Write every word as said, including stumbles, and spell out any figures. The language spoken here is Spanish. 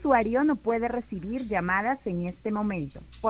usuario no puede recibir llamadas en este momento. Por